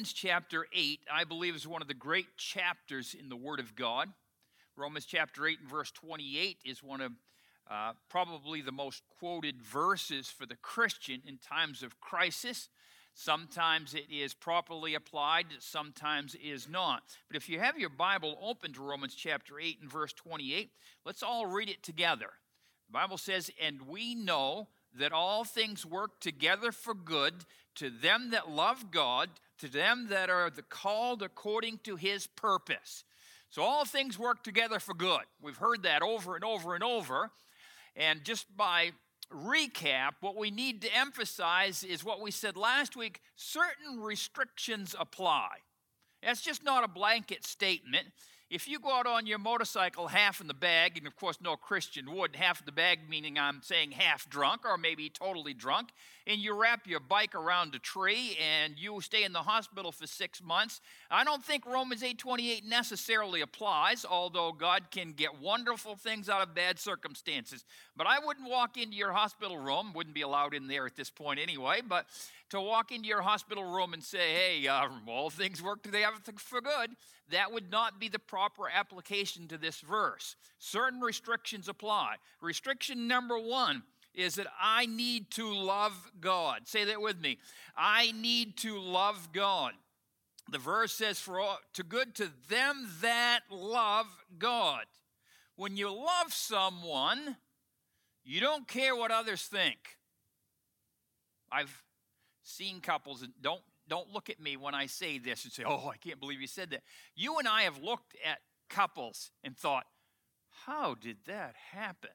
Romans chapter 8, I believe, is one of the great chapters in the Word of God. Romans chapter 8 and verse 28 is one of probably the most quoted verses for the Christian in times of crisis. Sometimes it is properly applied, sometimes it is not. But if you have your Bible open to Romans chapter 8 and verse 28, let's all read it together. The Bible says, "And we know that all things work together for good to them that love God, to them that are called according to his purpose." So all things work together for good. We've heard that over and over and over. And just by recap, what we need to emphasize is what we said last week: certain restrictions apply. That's just not a blanket statement. If you go out on your motorcycle half in the bag, and of course no Christian would, half in the bag meaning I'm saying half drunk or maybe totally drunk, and you wrap your bike around a tree and you stay in the hospital for 6 months, I don't think Romans 8:28 necessarily applies, although God can get wonderful things out of bad circumstances. But I wouldn't walk into your hospital room, wouldn't be allowed in there at this point anyway, but to walk into your hospital room and say, hey, all things work together for good, that would not be the proper application to this verse. Certain restrictions apply. Restriction number one is that I need to love God. Say that with me. I need to love God. The verse says, to good to them that love God. When you love someone, you don't care what others think. I've seen couples, and don't look at me when I say this and say, oh, I can't believe you said that. You and I have looked at couples and thought, how did that happen?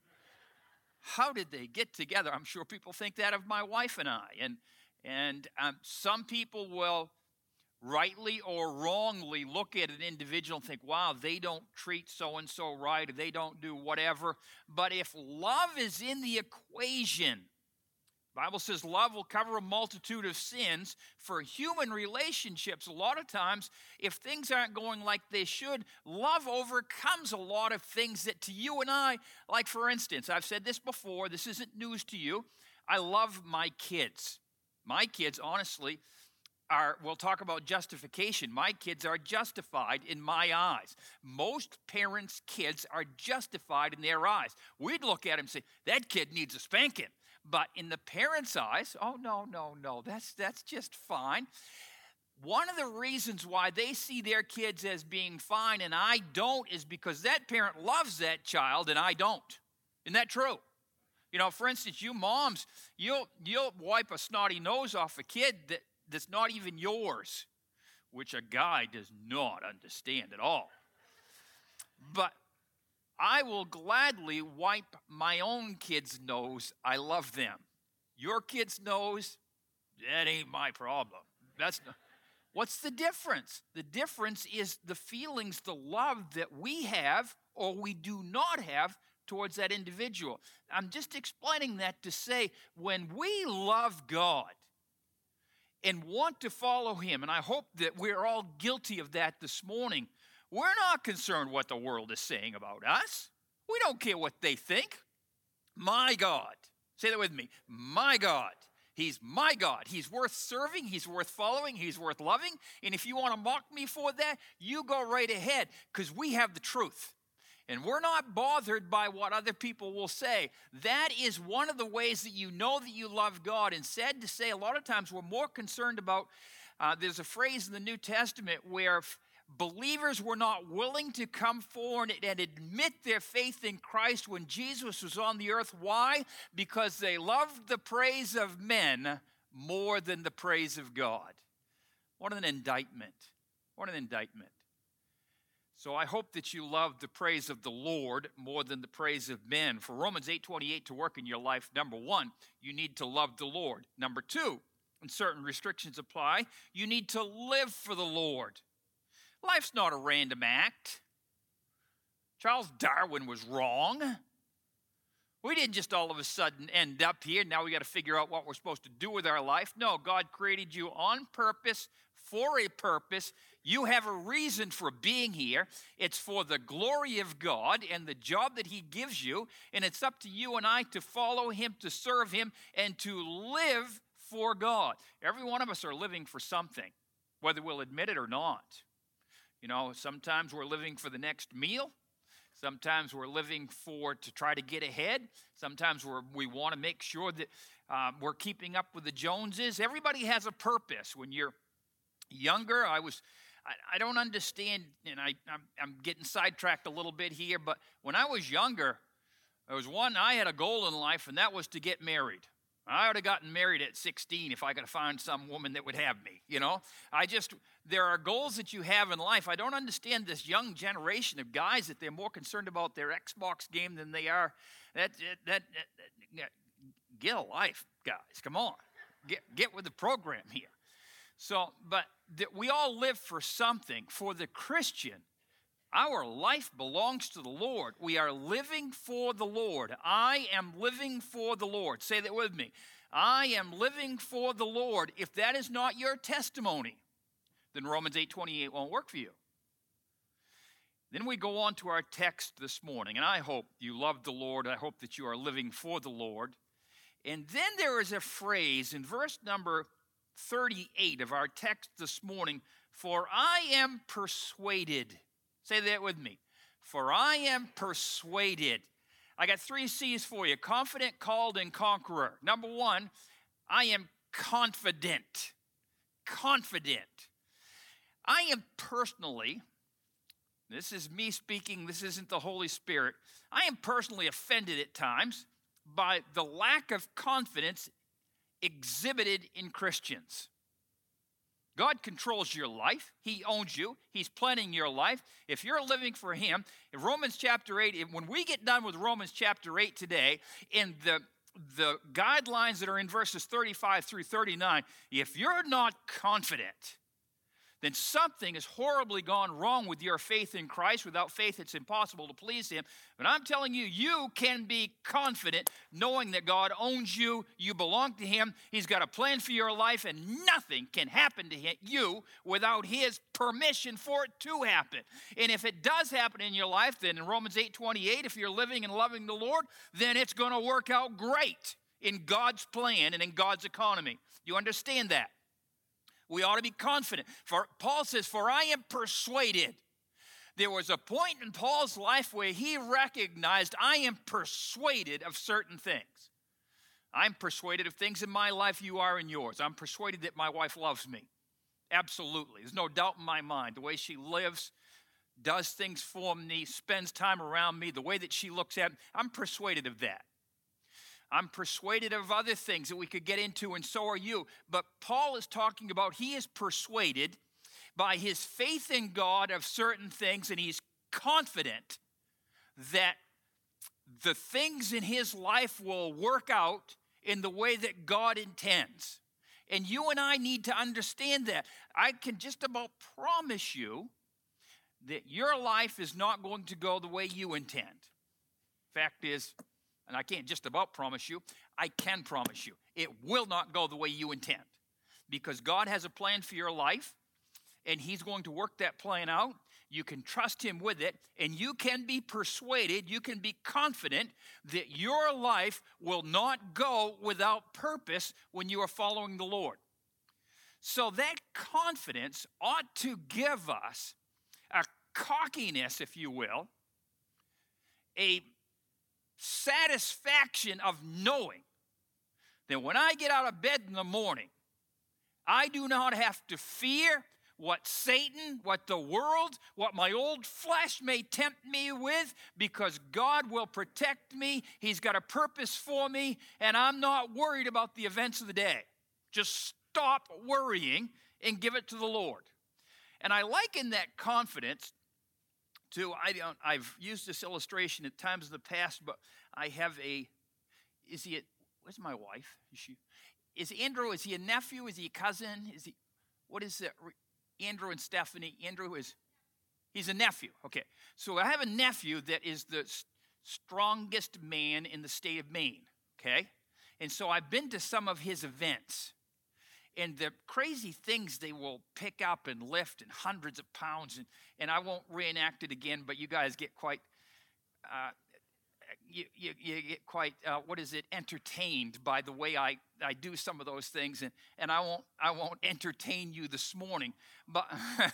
How did they get together? I'm sure people think that of my wife and I. And some people will rightly or wrongly look at an individual and think, wow, they don't treat so-and-so right, or they don't do whatever. But if love is in the equation, the Bible says love will cover a multitude of sins. For human relationships, a lot of times, if things aren't going like they should, love overcomes a lot of things that to you and I, like for instance, I've said this before, this isn't news to you, I love my kids. My kids, honestly, we'll talk about justification. My kids are justified in my eyes. Most parents' kids are justified in their eyes. We'd look at them and say, that kid needs a spanking. But in the parents' eyes, oh, no, that's just fine. One of the reasons why they see their kids as being fine and I don't is because that parent loves that child and I don't. Isn't that true? You know, for instance, you moms, you'll wipe a snotty nose off a kid that's not even yours, which a guy does not understand at all. But I will gladly wipe my own kid's nose. I love them. Your kid's nose, that ain't my problem. What's the difference? The difference is the feelings, the love that we have or we do not have towards that individual. I'm just explaining that to say when we love God and want to follow him, and I hope that we're all guilty of that this morning, we're not concerned what the world is saying about us. We don't care what they think. My God. Say that with me. My God. He's my God. He's worth serving. He's worth following. He's worth loving. And if you want to mock me for that, you go right ahead, because we have the truth. And we're not bothered by what other people will say. That is one of the ways that you know that you love God. And sad to say, a lot of times we're more concerned about, there's a phrase in the New Testament where believers were not willing to come forward and admit their faith in Christ when Jesus was on the earth. Why? Because they loved the praise of men more than the praise of God. What an indictment. What an indictment. So I hope that you love the praise of the Lord more than the praise of men. For Romans 8:28 to work in your life, number one, you need to love the Lord. Number two, and certain restrictions apply, you need to live for the Lord. Life's not a random act. Charles Darwin was wrong. We didn't just all of a sudden end up here. Now we got to figure out what we're supposed to do with our life. No, God created you on purpose, for a purpose. You have a reason for being here. It's for the glory of God and the job that he gives you. And it's up to you and I to follow him, to serve him, and to live for God. Every one of us are living for something. whether we'll admit it or not. You know, sometimes we're living for the next meal. Sometimes we're living to try to get ahead. Sometimes we want to make sure that we're keeping up with the Joneses. Everybody has a purpose. When you're younger, I don't understand, and I'm getting sidetracked a little bit here, but when I was younger, I had a goal in life, and that was to get married. I would have gotten married at 16 if I could find some woman that would have me, you know. There are goals that you have in life. I don't understand this young generation of guys that they're more concerned about their Xbox game than they are. Get a life, guys. Come on. Get with the program here. So, but we all live for something. For the Christian, our life belongs to the Lord. We are living for the Lord. I am living for the Lord. Say that with me. I am living for the Lord. If that is not your testimony, then Romans 8:28 won't work for you. Then we go on to our text this morning, and I hope you love the Lord. I hope that you are living for the Lord. And then there is a phrase in verse number 38 of our text this morning, for I am persuaded. Say that with me. For I am persuaded. I got 3 C's for you: confident, called, and conqueror. Number 1, I am confident. Confident. I am personally, this is me speaking, this isn't the Holy Spirit, I am personally offended at times by the lack of confidence exhibited in Christians. God controls your life. He owns you. He's planning your life. If you're living for Him, in Romans chapter 8, when we get done with Romans chapter 8 today, in the guidelines that are in verses 35 through 39, if you're not confident, then something has horribly gone wrong with your faith in Christ. Without faith, it's impossible to please Him. But I'm telling you, you can be confident knowing that God owns you, you belong to Him, He's got a plan for your life, and nothing can happen to you without His permission for it to happen. And if it does happen in your life, then in Romans 8:28, if you're living and loving the Lord, then it's going to work out great in God's plan and in God's economy. You understand that? We ought to be confident. For Paul says, for I am persuaded. There was a point in Paul's life where he recognized, I am persuaded of certain things. I'm persuaded of things in my life, you are in yours. I'm persuaded that my wife loves me. Absolutely. There's no doubt in my mind. The way she lives, does things for me, spends time around me, the way that she looks at me, I'm persuaded of that. I'm persuaded of other things that we could get into, and so are you. But Paul is talking about he is persuaded by his faith in God of certain things, and he's confident that the things in his life will work out in the way that God intends. And you and I need to understand that. I can just about promise you that your life is not going to go the way you intend. Fact is, and I can't just about promise you, I can promise you, it will not go the way you intend. Because God has a plan for your life, and He's going to work that plan out. You can trust Him with it, and you can be persuaded, you can be confident that your life will not go without purpose when you are following the Lord. So that confidence ought to give us a cockiness, if you will, a satisfaction of knowing that when I get out of bed in the morning, I do not have to fear what Satan, what the world, what my old flesh may tempt me with, because God will protect me. He's got a purpose for me, and I'm not worried about the events of the day. Just stop worrying and give it to the Lord. And I liken that confidence to, I've used this illustration at times in the past, but I have where's my wife? Is Andrew, is he a nephew? Is he a cousin? What is it? Andrew and Stephanie. He's a nephew. Okay. So I have a nephew that is the strongest man in the state of Maine. Okay. And so I've been to some of his events. And the crazy things they will pick up and lift, and hundreds of pounds, and I won't reenact it again, but you guys get quite, you get quite, entertained by the way I do some of those things, and I won't entertain you this morning, but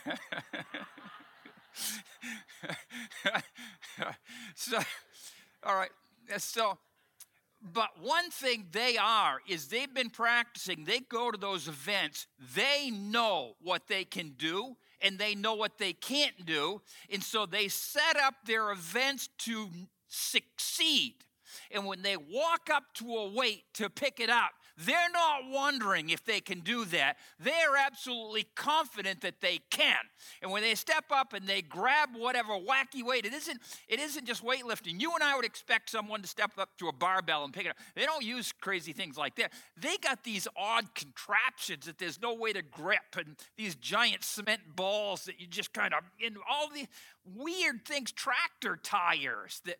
so, all right, so, but one thing is they've been practicing. They go to those events. They know what they can do and they know what they can't do. And so they set up their events to succeed. And when they walk up to a weight to pick it up, they're not wondering if they can do that. They're absolutely confident that they can. And when they step up and they grab whatever wacky weight, it isn't just weightlifting. You and I would expect someone to step up to a barbell and pick it up. They don't use crazy things like that. They got these odd contraptions that there's no way to grip, and these giant cement balls that you just kind of, and all these weird things, tractor tires that,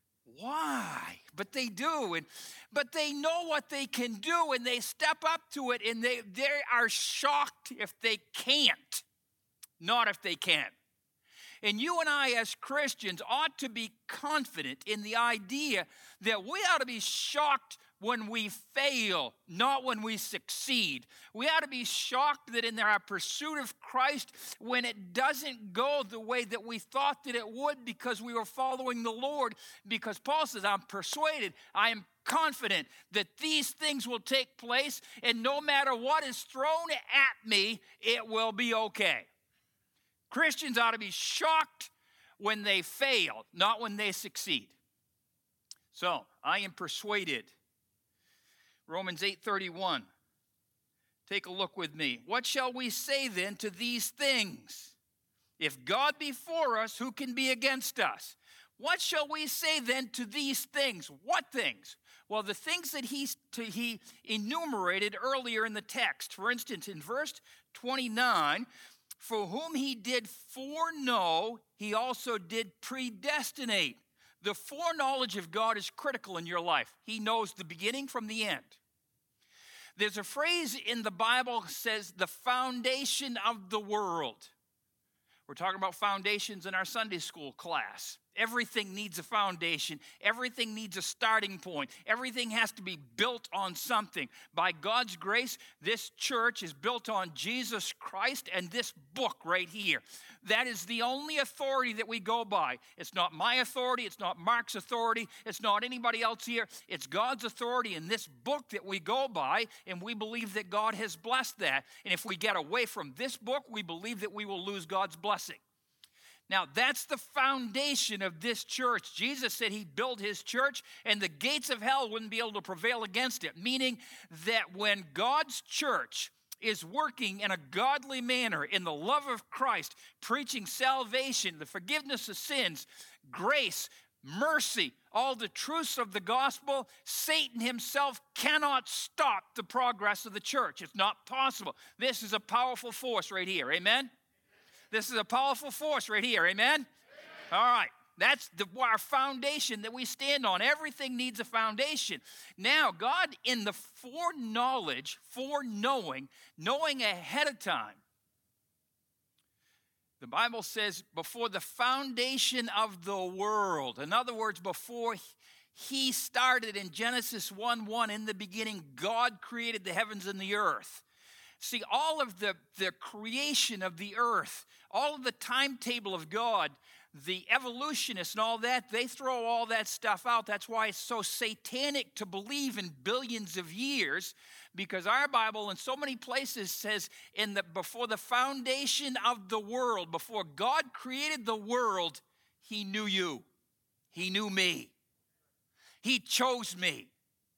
why? But they do, but they know what they can do, and they step up to it, and they are shocked if they can't, not if they can. And you and I as Christians ought to be confident in the idea that we ought to be shocked when we fail, not when we succeed. We ought to be shocked that in our pursuit of Christ, when it doesn't go the way that we thought that it would because we were following the Lord. Because Paul says, I'm persuaded, I am confident that these things will take place, and no matter what is thrown at me, it will be okay. Christians ought to be shocked when they fail, not when they succeed. So, I am persuaded. Romans 8:31. Take a look with me. What shall we say then to these things? If God be for us, who can be against us? What shall we say then to these things? What things? Well, the things that he enumerated earlier in the text. For instance, in verse 29, for whom he did foreknow, he also did predestinate. The foreknowledge of God is critical in your life. He knows the beginning from the end. There's a phrase in the Bible that says the foundation of the world. We're talking about foundations in our Sunday school class. Everything needs a foundation. Everything needs a starting point. Everything has to be built on something. By God's grace, this church is built on Jesus Christ and this book right here. That is the only authority that we go by. It's not my authority. It's not Mark's authority. It's not anybody else here. It's God's authority in this book that we go by, and we believe that God has blessed that. And if we get away from this book, we believe that we will lose God's blessing. Now, that's the foundation of this church. Jesus said he'd build his church, and the gates of hell wouldn't be able to prevail against it, meaning that when God's church is working in a godly manner in the love of Christ, preaching salvation, the forgiveness of sins, grace, mercy, all the truths of the gospel, Satan himself cannot stop the progress of the church. It's not possible. This is a powerful force right here. Amen? This is a powerful force right here. Amen? Amen. All right. That's our foundation that we stand on. Everything needs a foundation. Now, God, in the foreknowledge, foreknowing, knowing ahead of time, the Bible says before the foundation of the world. In other words, before he started in Genesis 1:1, in the beginning, God created the heavens and the earth. See, all of the creation of the earth, all of the timetable of God, the evolutionists and all that, they throw all that stuff out. That's why it's so satanic to believe in billions of years, because our Bible in so many places says before the foundation of the world, before God created the world, he knew you. He knew me. He chose me.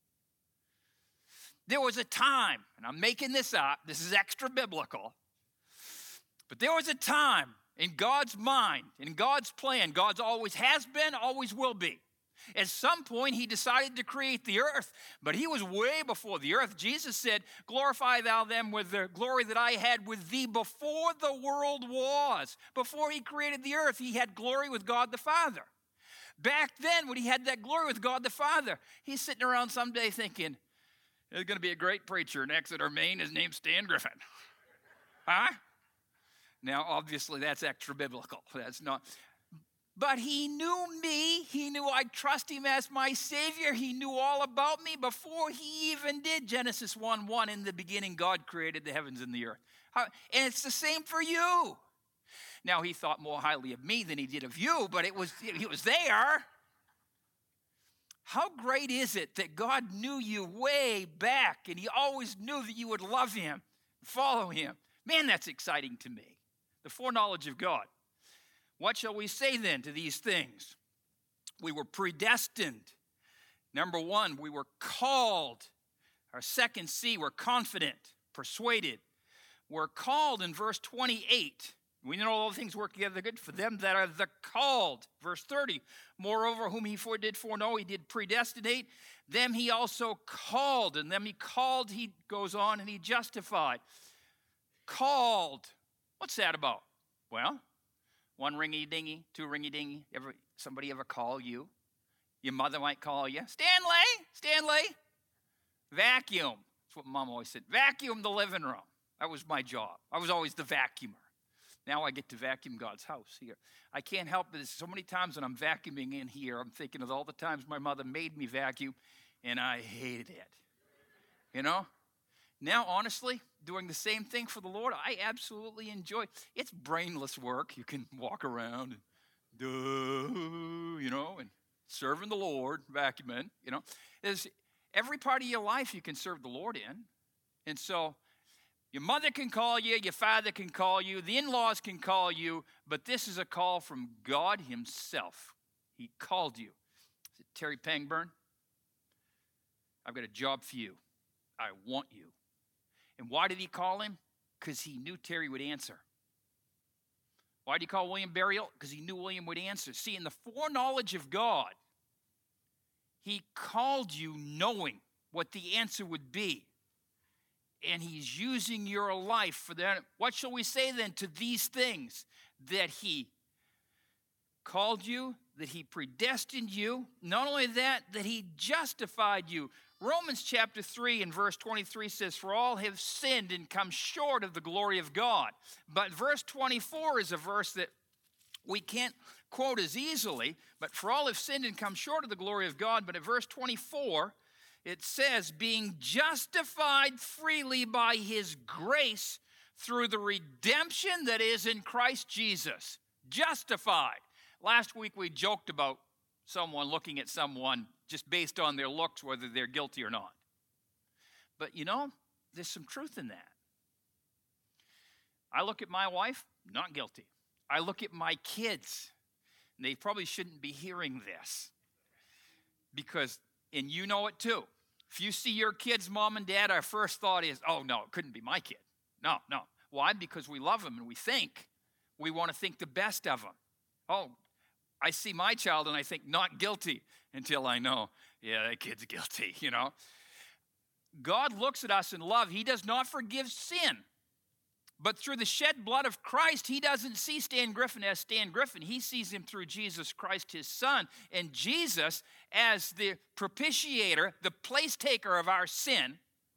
There was a time, and I'm making this up, this is extra biblical, but there was a time in God's mind, in God's plan, God's always has been, always will be. At some point, he decided to create the earth, but he was way before the earth. Jesus said, glorify thou them with the glory that I had with thee before the world was. Before he created the earth, he had glory with God the Father. Back then, when he had that glory with God the Father, he's sitting around someday thinking, there's going to be a great preacher in Exeter, Maine. His name's Stan Griffin. Huh? Now, obviously, that's extra biblical. That's not. But he knew me. He knew I'd trust him as my Savior. He knew all about me before he even did. Genesis 1:1, in the beginning, God created the heavens and the earth. And it's the same for you. Now, he thought more highly of me than he did of you, but it was there. How great is it that God knew you way back, and he always knew that you would love him, follow him. Man, that's exciting to me. The foreknowledge of God. What shall we say then to these things? We were predestined. Number one, we were called. Our second C, we're confident, persuaded. We're called in verse 28. We know all things work together good for them that are the called. Verse 30, moreover, whom he did foreknow, he did predestinate. Them he also called, and them he called, he goes on, and he justified. Called. What's that about? Well, one ringy-dingy, two ringy-dingy. Somebody ever call you? Your mother might call you. Stanley. Vacuum. That's what Mom always said. Vacuum the living room. That was my job. I was always the vacuumer. Now I get to vacuum God's house here. I can't help it. So many times when I'm vacuuming in here, I'm thinking of all the times my mother made me vacuum, and I hated it. You know? Now, honestly, doing the same thing for the Lord, I absolutely enjoy. It's brainless work. You can walk around and serving the Lord, vacuuming, There's every part of your life you can serve the Lord in. And so your mother can call you, your father can call you, the in-laws can call you, but this is a call from God himself. He called you. Is it Terry Pangburn? I've got a job for you. I want you. And why did he call him? Because he knew Terry would answer. Why did he call William Burial? Because he knew William would answer. See, in the foreknowledge of God, he called you knowing what the answer would be. And he's using your life for that. What shall we say then to these things? That he called you, that he predestined you. Not only that he justified you. Romans chapter 3 and verse 23 says, for all have sinned and come short of the glory of God. But verse 24 is a verse that we can't quote as easily. But for all have sinned and come short of the glory of God. But at verse 24, it says, being justified freely by his grace through the redemption that is in Christ Jesus. Justified. Last week we joked about someone looking at someone just based on their looks, whether they're guilty or not. But there's some truth in that. I look at my wife, not guilty. I look at my kids, and they probably shouldn't be hearing this. Because, and you know it too, if you see your kids, mom and dad, our first thought is, oh no, it couldn't be my kid. No. Why? Because we love them and we want to think the best of them. Oh, I see my child and I think not guilty until I know, yeah, that kid's guilty, God looks at us in love. He does not forgive sin. But through the shed blood of Christ, he doesn't see Stan Griffin as Stan Griffin. He sees him through Jesus Christ, his son. And Jesus, as the propitiator, the place taker of our sin,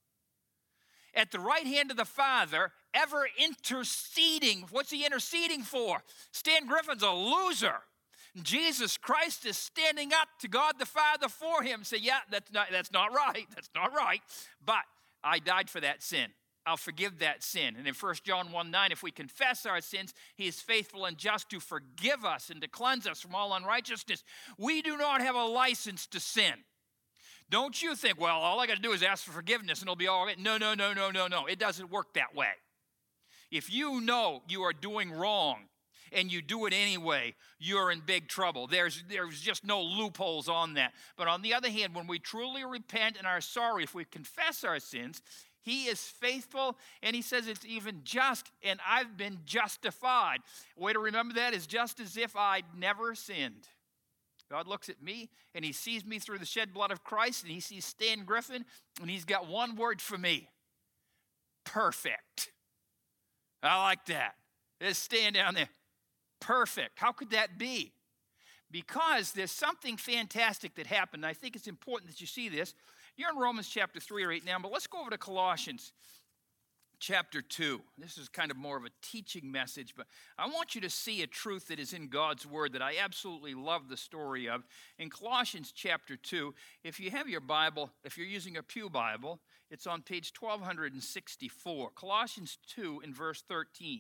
at the right hand of the Father, ever interceding. What's he interceding for? Stan Griffin's a loser. Jesus Christ is standing up to God the Father for him. Say, yeah, that's not right. That's not right. But I died for that sin. I'll forgive that sin. And in 1 John 1:9, if we confess our sins, he is faithful and just to forgive us and to cleanse us from all unrighteousness. We do not have a license to sin. Don't you think, well, all I got to do is ask for forgiveness and it'll be all right. No. It doesn't work that way. If you know you are doing wrong and you do it anyway, you're in big trouble. There's just no loopholes on that. But on the other hand, when we truly repent and are sorry, if we confess our sins, he is faithful, and he says it's even just, and I've been justified. A way to remember that is just as if I'd never sinned. God looks at me, and he sees me through the shed blood of Christ, and he sees Stan Griffin, and he's got one word for me: perfect. I like that. Just stand down there. Perfect. How could that be? Because there's something fantastic that happened. I think it's important that you see this. You're in Romans chapter 3 right now, but let's go over to Colossians chapter 2. This is kind of more of a teaching message, but I want you to see a truth that is in God's Word that I absolutely love the story of. In Colossians chapter 2, if you have your Bible, if you're using a Pew Bible, it's on page 1264. Colossians 2 in verse 13.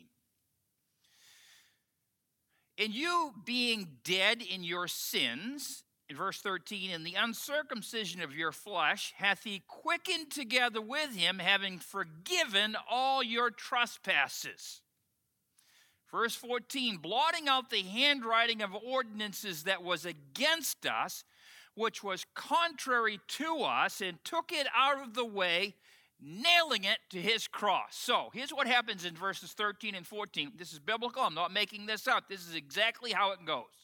And you being dead in your sins, in verse 13, in the uncircumcision of your flesh, hath he quickened together with him, having forgiven all your trespasses. Verse 14, blotting out the handwriting of ordinances that was against us, which was contrary to us, and took it out of the way, nailing it to his cross. So here's what happens in verses 13 and 14. This is biblical. I'm not making this up. This is exactly how it goes.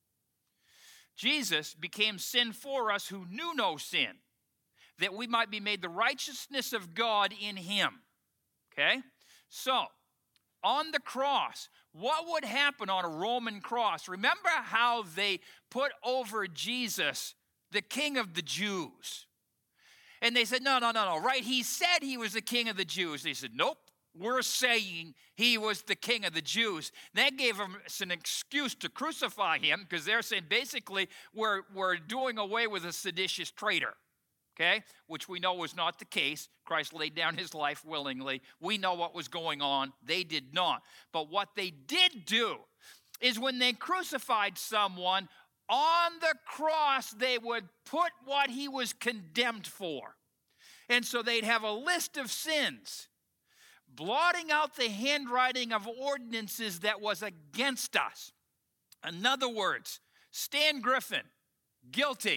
Jesus became sin for us who knew no sin, that we might be made the righteousness of God in him. Okay? So, on the cross, what would happen on a Roman cross? Remember how they put over Jesus, the King of the Jews. And they said, no, right? He said he was the King of the Jews. They said, nope. We're saying he was the King of the Jews. That gave them an excuse to crucify him because they're saying basically we're doing away with a seditious traitor, okay? Which we know was not the case. Christ laid down his life willingly. We know what was going on. They did not. But what they did do is when they crucified someone, on the cross they would put what he was condemned for. And so they'd have a list of sins, blotting out the handwriting of ordinances that was against us. In other words, Stan Griffin, guilty.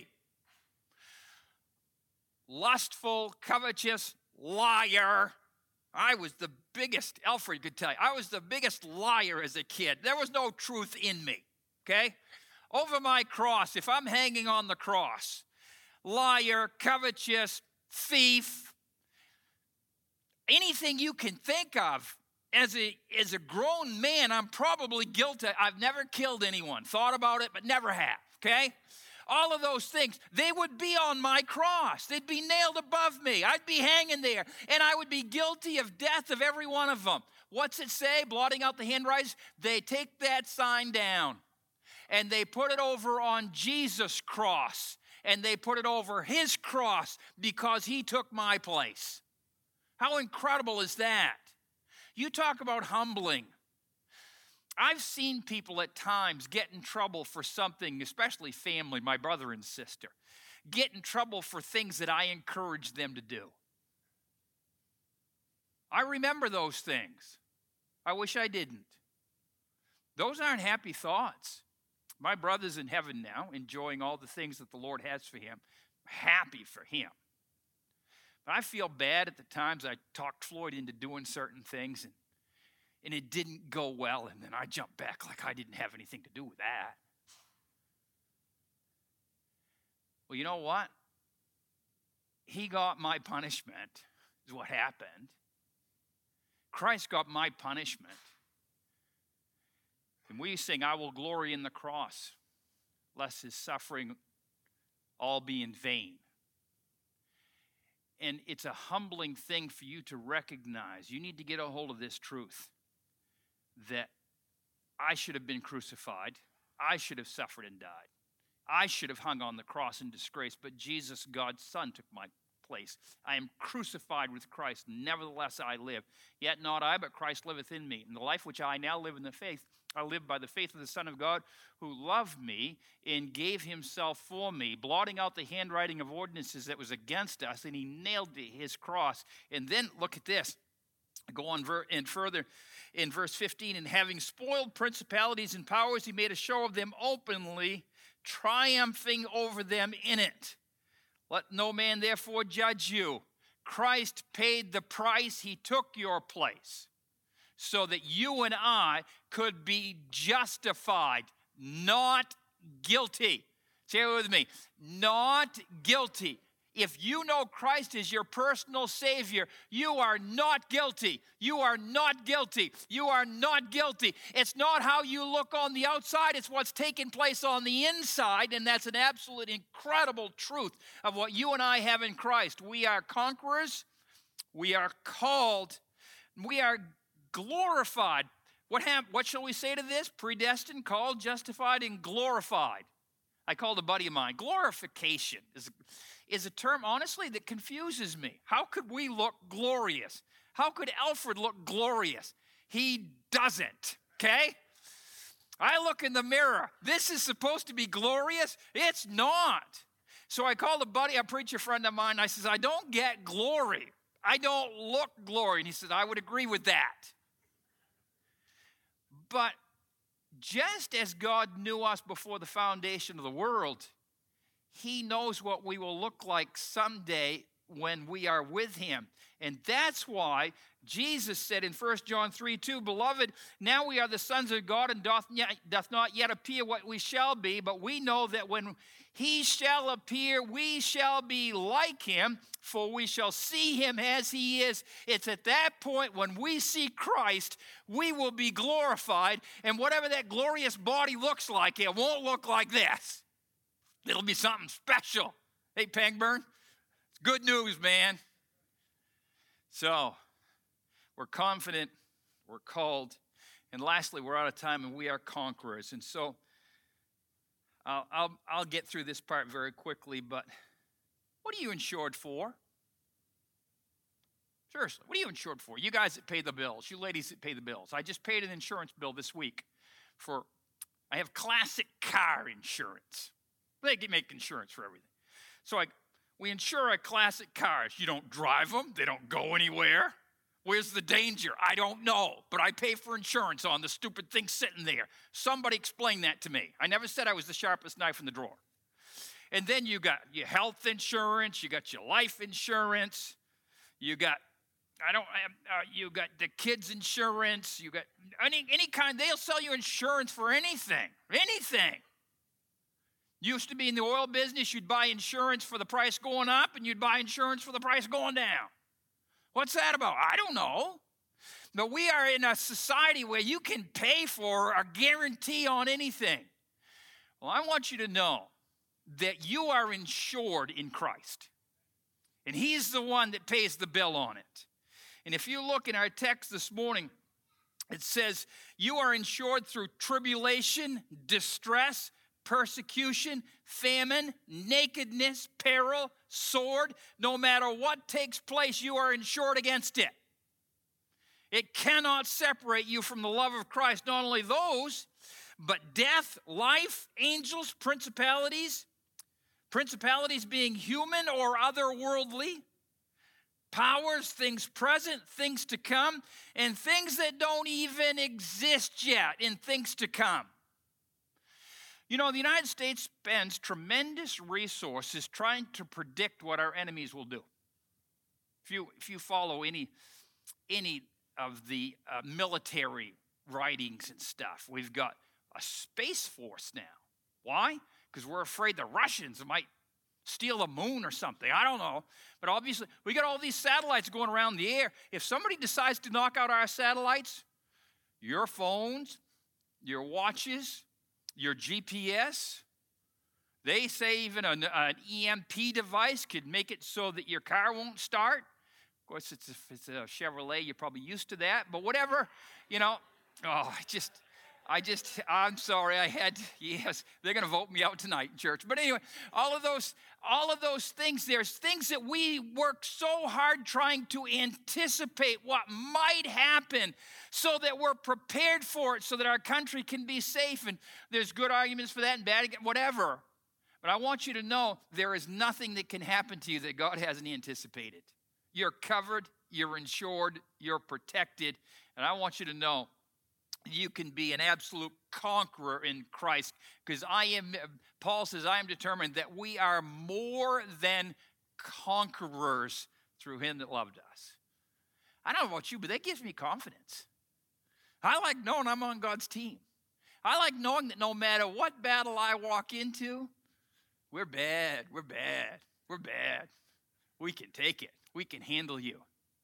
Lustful, covetous, liar. I was the biggest, Alfred could tell you, I was the biggest liar as a kid. There was no truth in me, okay? Over my cross, if I'm hanging on the cross, liar, covetous, thief, anything you can think of. As a grown man, I'm probably guilty. I've never killed anyone. Thought about it, but never have, okay? All of those things, they would be on my cross. They'd be nailed above me. I'd be hanging there, and I would be guilty of death of every one of them. What's it say? Blotting out the handwritings? They take that sign down, and they put it over on Jesus' cross, and they put it over his cross because he took my place. How incredible is that? You talk about humbling. I've seen people at times get in trouble for something, especially family, my brother and sister, get in trouble for things that I encouraged them to do. I remember those things. I wish I didn't. Those aren't happy thoughts. My brother's in heaven now, enjoying all the things that the Lord has for him. Happy for him. But I feel bad at the times I talked Floyd into doing certain things, and it didn't go well, and then I jumped back like I didn't have anything to do with that. Well, you know what? He got my punishment, is what happened. Christ got my punishment. And we sing, I will glory in the cross, lest his suffering all be in vain. And it's a humbling thing for you to recognize. You need to get a hold of this truth that I should have been crucified. I should have suffered and died. I should have hung on the cross in disgrace, but Jesus, God's Son, took my place. I am crucified with Christ. Nevertheless, I live. Yet not I, but Christ liveth in me. And the life which I now live in the faith, I live by the faith of the Son of God, who loved me and gave himself for me, blotting out the handwriting of ordinances that was against us, and he nailed to his cross. And then look at this. Go on and further in verse 15, and having spoiled principalities and powers, he made a show of them openly, triumphing over them in it. Let no man therefore judge you. Christ paid the price. He took your place so that you and I could be justified, not guilty. Say it with me. Not guilty. If you know Christ is your personal Savior, you are not guilty. You are not guilty. You are not guilty. It's not how you look on the outside, it's what's taking place on the inside, and that's an absolute incredible truth of what you and I have in Christ. We are conquerors. We are called We are glorified. What shall we say to this? Predestined, called, justified, and glorified. I called a buddy of mine. Glorification is a term, honestly, that confuses me. How could we look glorious? How could Alfred look glorious? He doesn't, okay? I look in the mirror. This is supposed to be glorious. It's not. So I called a buddy, a preacher friend of mine. I says, I don't get glory. I don't look glory. And he said, I would agree with that. But just as God knew us before the foundation of the world, he knows what we will look like someday when we are with him. And that's why Jesus said in 1 John 3:2, Beloved, now we are the sons of God, and doth not yet appear what we shall be, but we know that when he shall appear, we shall be like him, for we shall see him as he is. It's at that point when we see Christ, we will be glorified, and whatever that glorious body looks like, it won't look like this. It'll be something special. Hey, Pangburn, it's good news, man. So, we're confident, we're called, and lastly, we're out of time, and we are conquerors. And so, I'll get through this part very quickly, but what are you insured for? Seriously, what are you insured for? You guys that pay the bills, you ladies that pay the bills. I just paid an insurance bill this week I have classic car insurance. They can make insurance for everything. So we insure our classic cars. You don't drive them. They don't go anywhere. Where's the danger? I don't know, but I pay for insurance on the stupid thing sitting there. Somebody explain that to me. I never said I was the sharpest knife in the drawer. And then you got your health insurance. You got your life insurance. You got the kids insurance. You got any kind. They'll sell you insurance for anything. Anything. Used to be in the oil business, you'd buy insurance for the price going up, and you'd buy insurance for the price going down. What's that about? I don't know. But we are in a society where you can pay for a guarantee on anything. Well, I want you to know that you are insured in Christ. And he's the one that pays the bill on it. And if you look in our text this morning, it says, you are insured through tribulation, distress, persecution, famine, nakedness, peril, sword. No matter what takes place, you are insured against it. It cannot separate you from the love of Christ. Not only those, but death, life, angels, principalities being human or otherworldly, powers, things present, things to come, and things that don't even exist yet in things to come. You know, the United States spends tremendous resources trying to predict what our enemies will do. If you follow any of the military writings and stuff, we've got a space force now. Why? Because we're afraid the Russians might steal the moon or something. I don't know. But obviously, we got all these satellites going around the air. If somebody decides to knock out our satellites, your phones, your watches, your GPS, they say even an EMP device could make it so that your car won't start. Of course, if it's a Chevrolet, you're probably used to that. But whatever, you know, I'm sorry, yes, they're going to vote me out tonight in church. But anyway, all of those things, there's things that we work so hard trying to anticipate what might happen so that we're prepared for it, so that our country can be safe. And there's good arguments for that and bad, whatever. But I want you to know there is nothing that can happen to you that God hasn't anticipated. You're covered, you're insured, you're protected. And I want you to know you can be an absolute conqueror in Christ, because Paul says, I am determined that we are more than conquerors through him that loved us. I don't know about you, but that gives me confidence. I like knowing I'm on God's team. I like knowing that no matter what battle I walk into, we're bad. We can take it. We can handle you.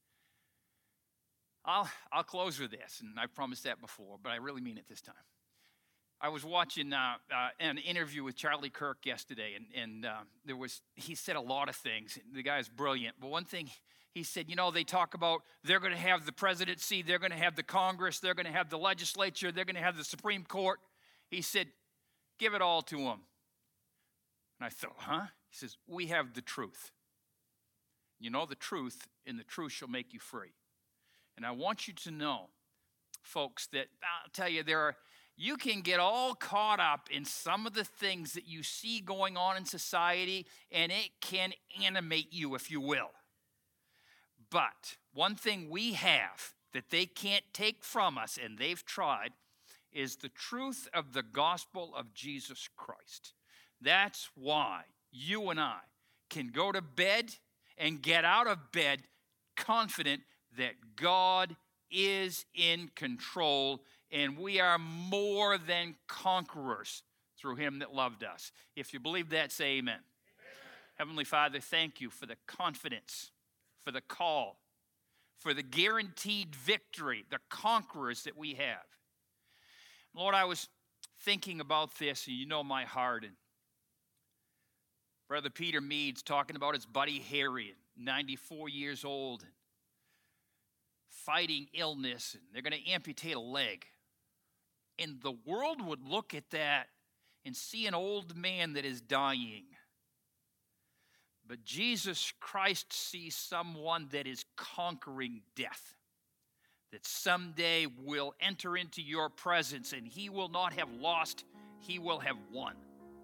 I'll close with this, and I promised that before, but I really mean it this time. I was watching an interview with Charlie Kirk yesterday, and he said a lot of things. The guy's brilliant, but one thing He said, you know, they talk about they're going to have the presidency, they're going to have the Congress, they're going to have the legislature, they're going to have the Supreme Court. He said, give it all to them. And I thought, huh? He says, we have the truth. You know the truth, and the truth shall make you free. And I want you to know, folks, that I'll tell you, you can get all caught up in some of the things that you see going on in society, and it can animate you, if you will. But one thing we have that they can't take from us, and they've tried, is the truth of the gospel of Jesus Christ. That's why you and I can go to bed and get out of bed confident that God is in control, and we are more than conquerors through him that loved us. If you believe that, say amen. Heavenly Father, thank you for the confidence, for the call, for the guaranteed victory, the conquerors that we have. Lord, I was thinking about this, and you know my heart. And Brother Peter Mead's talking about his buddy Harry, 94 years old, and fighting illness, and they're going to amputate a leg. And the world would look at that and see an old man that is dying. But Jesus Christ sees someone that is conquering death, that someday will enter into your presence, and he will not have lost, he will have won.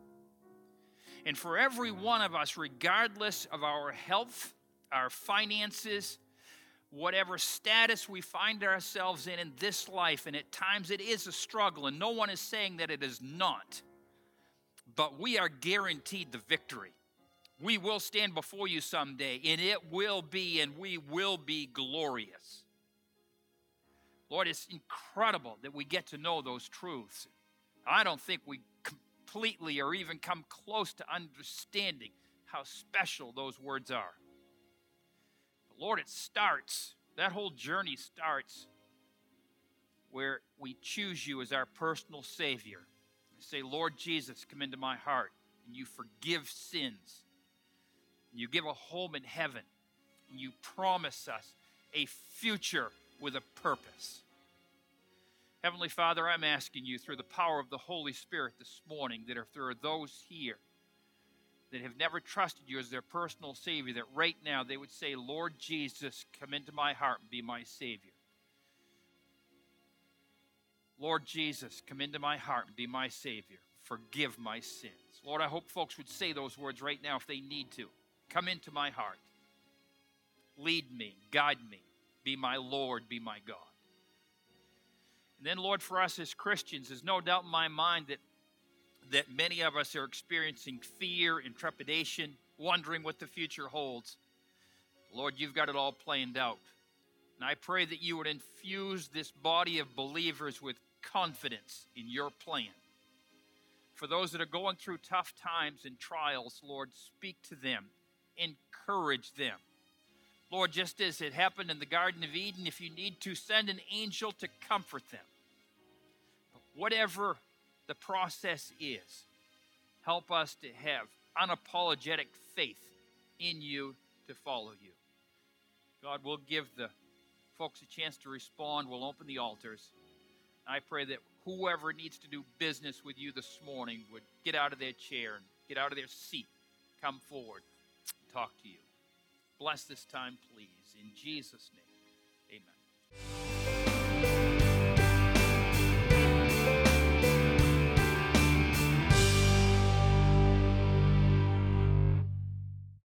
And for every one of us, regardless of our health, our finances, whatever status we find ourselves in this life, and at times it is a struggle, and no one is saying that it is not, but we are guaranteed the victory. We will stand before you someday, and it will be, and we will be glorious. Lord, it's incredible that we get to know those truths. I don't think we completely or even come close to understanding how special those words are. But Lord, it starts, that whole journey starts where we choose you as our personal Savior. I say, Lord Jesus, come into my heart, and you forgive sins. You give a home in heaven, and you promise us a future with a purpose. Heavenly Father, I'm asking you through the power of the Holy Spirit this morning that if there are those here that have never trusted you as their personal Savior, that right now they would say, Lord Jesus, come into my heart and be my Savior. Lord Jesus, come into my heart and be my Savior. Forgive my sins. Lord, I hope folks would say those words right now if they need to. Come into my heart. Lead me, guide me. Be my Lord, be my God. And then, Lord, for us as Christians, there's no doubt in my mind that many of us are experiencing fear and trepidation, wondering what the future holds. Lord, you've got it all planned out. And I pray that you would infuse this body of believers with confidence in your plan. For those that are going through tough times and trials, Lord, speak to them. Encourage them. Lord, just as it happened in the Garden of Eden, if you need to, send an angel to comfort them. But whatever the process is, help us to have unapologetic faith in you to follow you. God, we'll give the folks a chance to respond. We'll open the altars. I pray that whoever needs to do business with you this morning would get out of their chair and get out of their seat, come forward, talk to you. Bless this time, please. In Jesus' name, amen.